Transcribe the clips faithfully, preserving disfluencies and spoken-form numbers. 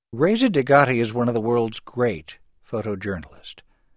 Reza Degati is one of the world's great photojournalists.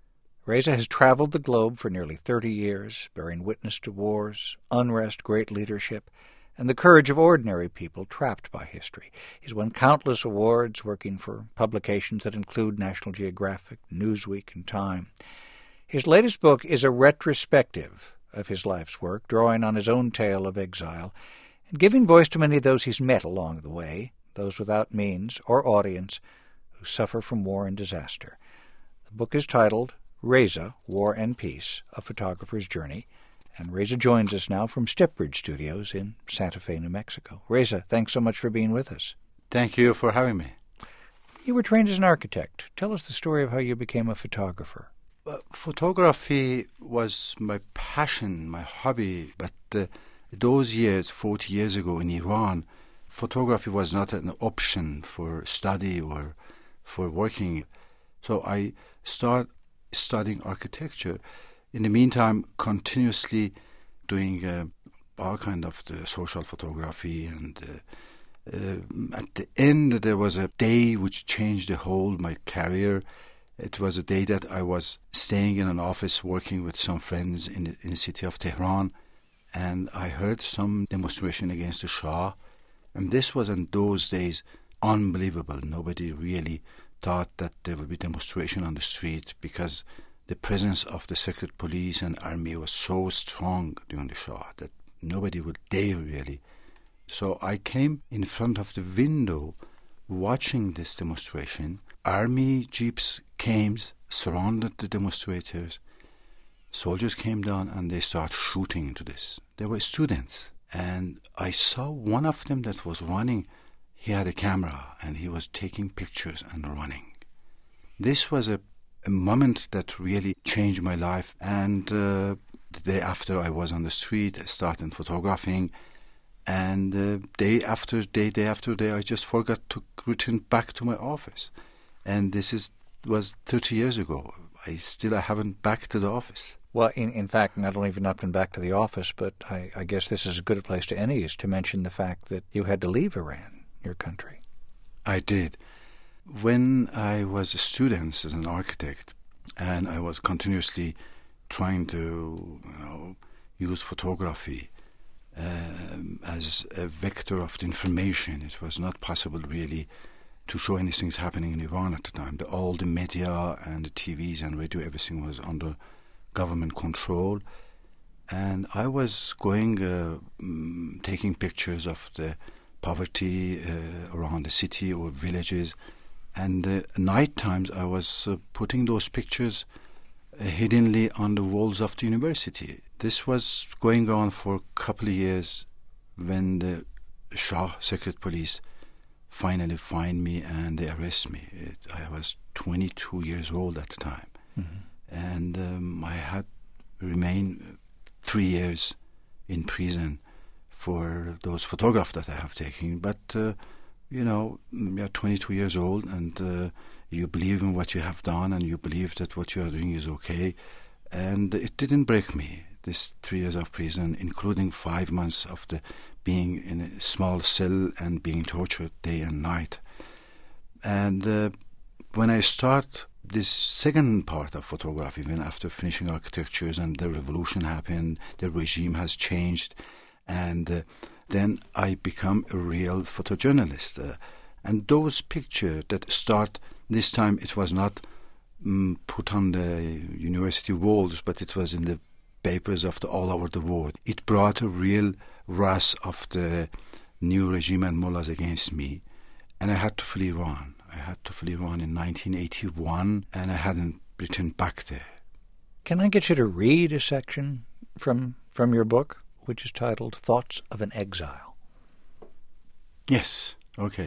Reza has traveled the globe for nearly thirty years, bearing witness to wars, unrest, great leadership, and the courage of ordinary people trapped by history. He's won countless awards working for publications that include National Geographic, Newsweek, and Time. His latest book is a retrospective of his life's work, drawing on his own tale of exile and giving voice to many of those he's met along the way, those without means or audience who suffer from war and disaster. The book is titled Reza, War and Peace, A Photographer's Journey, and Reza joins us now from Stepbridge Studios in Santa Fe, New Mexico. Reza, thanks so much for being with us. Thank you for having me. You were trained as an architect. Tell us the story of how you became a photographer. Uh, photography was my passion, my hobby, but uh, those years, forty years ago in Iran, photography was not an option for study or for working. So I started studying architecture. In the meantime, continuously doing uh, all kind of the social photography. And uh, uh, at the end, there was a day which changed the whole my career. It was a day that I was staying in an office working with some friends in the, in the city of Tehran, and I heard some demonstration against the Shah. And this was in those days unbelievable. Nobody really thought that there would be demonstration on the street because the presence of the secret police and army was so strong during the Shah that nobody would dare really. So I came in front of the window watching this demonstration. Army jeeps came, surrounded the demonstrators. Soldiers came down and they started shooting into this. They were students. And I saw one of them that was running. He had a camera and he was taking pictures and running. This was a, a moment that really changed my life. And uh, the day after I was on the street, I started photographing. And uh, day after day, day after day, I just forgot to return back to my office. And this is was thirty years ago. I still I haven't back to the office. Well, in, in fact, not only have you not been back to the office, but I, I guess this is a good place to end is to mention the fact that you had to leave Iran, your country. I did. When I was a student as an architect, and I was continuously trying to, you know, use photography um, as a vector of the information, it was not possible really to show anything happening in Iran at the time. The, all the media and the T Vs and radio, everything was under government control. And I was going, uh, um, taking pictures of the poverty uh, around the city or villages. And uh, night times I was uh, putting those pictures uh, hiddenly on the walls of the university. This was going on for a couple of years when the Shah secret police finally find me and they arrest me. It, I was twenty-two years old at the time. Mm-hmm. And um, I had remained three years in prison for those photographs that I have taken. But, uh, you know, you're twenty-two years old and uh, you believe in what you have done and you believe that what you are doing is okay. And it didn't break me, this three years of prison, including five months of the being in a small cell and being tortured day and night. And uh, when I start this second part of photography, even after finishing architectures and the revolution happened, the regime has changed, and uh, then I become a real photojournalist. Uh, and those pictures that start, this time it was not um, put on the university walls, but it was in the papers of the all over the world. It brought a real wrath of the new regime and mullahs against me, and I had to flee Iran. I had to flee Iran in nineteen eighty-one, and I hadn't returned back there. Can I get you to read a section from from your book, which is titled Thoughts of an Exile? Yes, okay.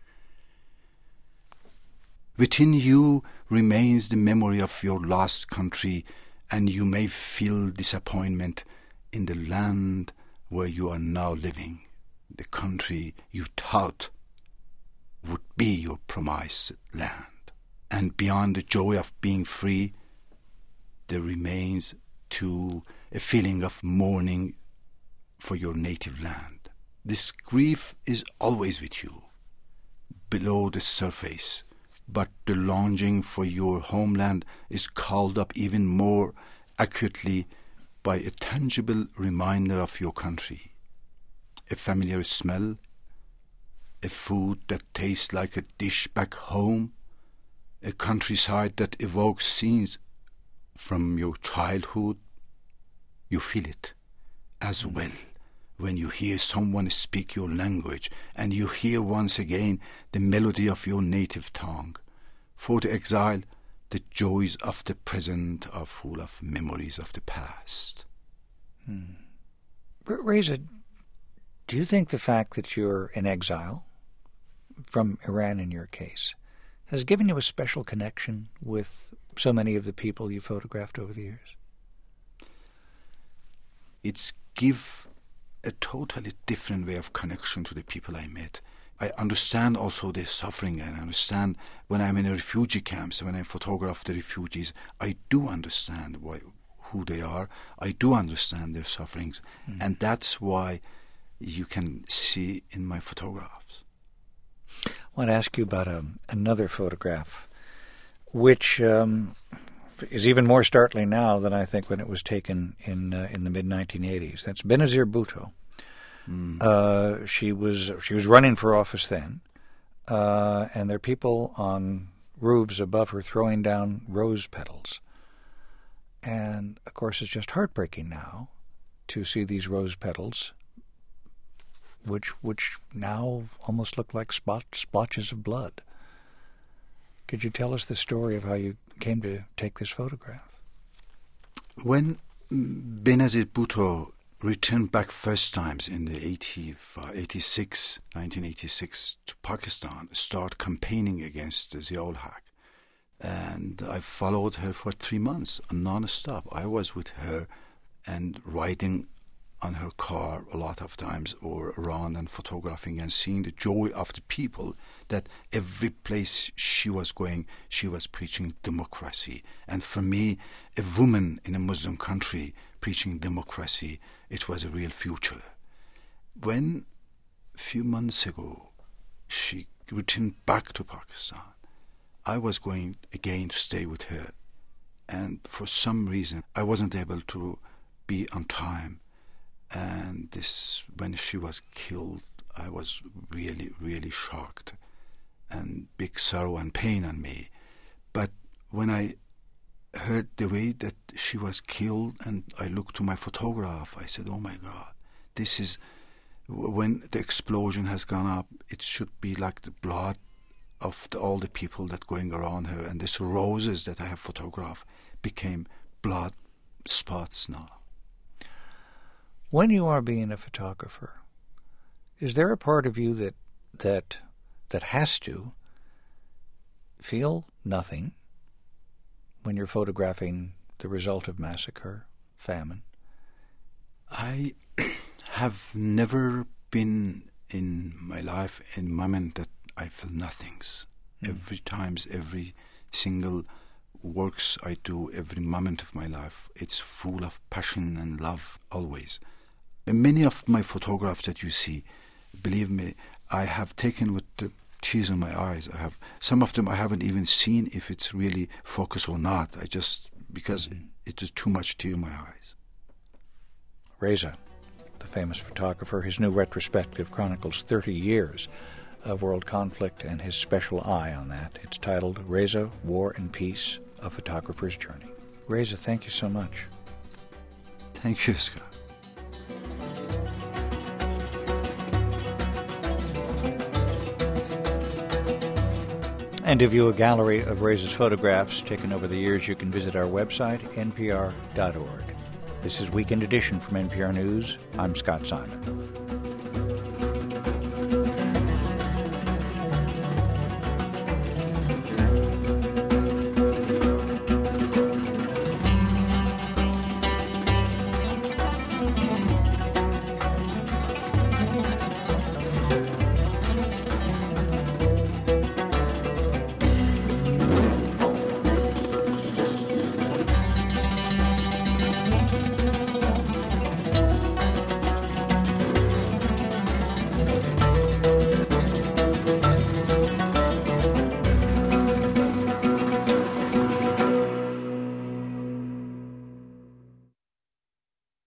Within you remains the memory of your lost country, and you may feel disappointment in the land where you are now living, the country you thought would be your promised land. And beyond the joy of being free, there remains too a feeling of mourning for your native land. This grief is always with you. below the surface, but the longing for your homeland is called up even more acutely by a tangible reminder of your country. A familiar smell, a food that tastes like a dish back home, a countryside that evokes scenes from your childhood. You feel it as well when you hear someone speak your language and you hear once again the melody of your native tongue. For the exile, the joys of the present are full of memories of the past. Hmm. Reza, do you think the fact that you're in exile from Iran in your case has given you a special connection with so many of the people you photographed over the years? It's give a totally different way of connection to the people I met. I understand also their suffering, and I understand when I'm in a refugee camps, when I photograph the refugees, I do understand why, who they are. I do understand their sufferings, mm. and that's why you can see in my photographs. I want to ask you about um, another photograph, which um, is even more startling now than I think when it was taken in uh, in the mid nineteen eighties. That's Benazir Bhutto. Mm. Uh, she was she was running for office then, uh, and there are people on roofs above her throwing down rose petals. And of course, it's just heartbreaking now to see these rose petals, which which now almost look like spot, splotches of blood. Could you tell us the story of how you came to take this photograph? When Benazir Bhutto returned back first times in the eighty-six, nineteen eighty-six to Pakistan, start campaigning against Zia-ul Haq. And I followed her for three months, non-stop. I was with her and riding on her car a lot of times, or around and photographing and seeing the joy of the people, that every place she was going, she was preaching democracy. And for me, a woman in a Muslim country preaching democracy, it was a real future. When a few months ago she returned back to Pakistan, I was going again to stay with her, and for some reason I wasn't able to be on time. And this, when she was killed, I was really, really shocked, and big sorrow and pain on me. But when I heard the way that she was killed, and I looked to my photograph, I said, oh my God, this is, when the explosion has gone up, it should be like the blood of the, all the people that going around her, and these roses that I have photographed became blood spots now. When you are being a photographer, is there a part of you that that that has to feel nothing when you're photographing the result of massacre, famine? I have never been in my life in a moment that I feel nothings. Mm. Every times, every single works I do, every moment of my life, it's full of passion and love always. And many of my photographs that you see, believe me, I have taken with the tears in my eyes. I have some of them I haven't even seen if it's really focused or not. I just, because mm-hmm. it is too much tear in my eyes. Reza, the famous photographer, his new retrospective chronicles thirty years of world conflict and his special eye on that. It's titled Reza, War and Peace, A Photographer's Journey. Reza, thank you so much. Thank you, Scott. And to view a gallery of Reza's photographs taken over the years, you can visit our website, N P R dot org. This is Weekend Edition from N P R News. I'm Scott Simon.